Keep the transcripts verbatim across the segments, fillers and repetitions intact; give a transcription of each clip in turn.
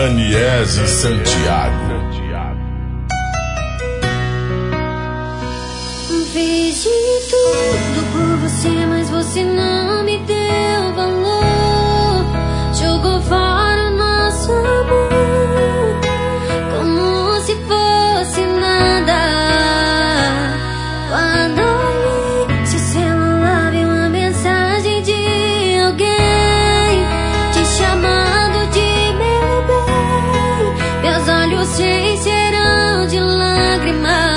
Daniese Santiago. Fiz de tudo por você, mas você não me deu valor. Jogou fora o nosso amor como se fosse nada. Quando olhei seu celular, vi uma mensagem de alguém te chamando de meu bem. Meus olhos se encheram de lágrimas.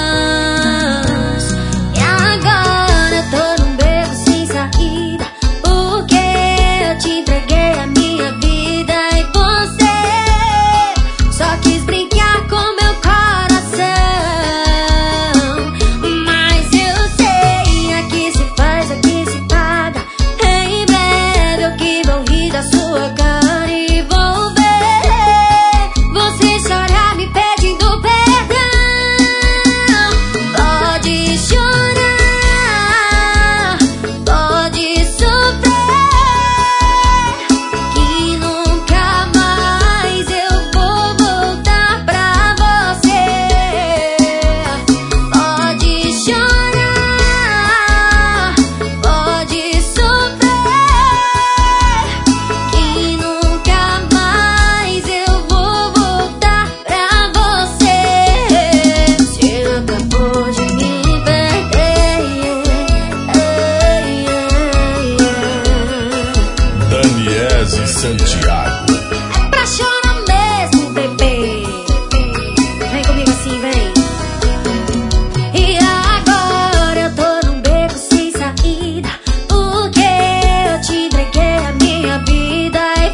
Daniese Santiago. É pra chorar mesmo, bebê. Vem comigo assim, vem. E agora eu tô num beco sem saída, porque eu te entreguei a minha vida e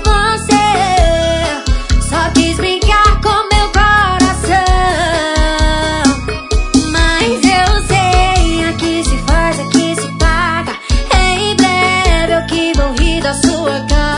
você só quis brincar com meu coração. Mas eu sei, aqui se faz, aqui se paga. Em breve eu que vou rir da sua cara.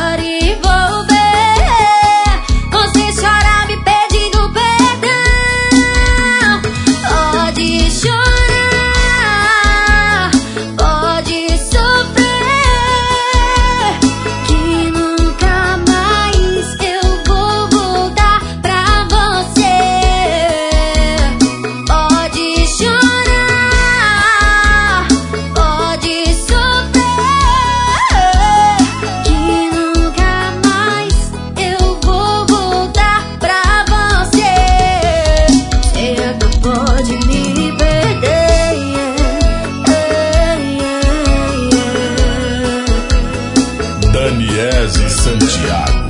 Daniese Santiago.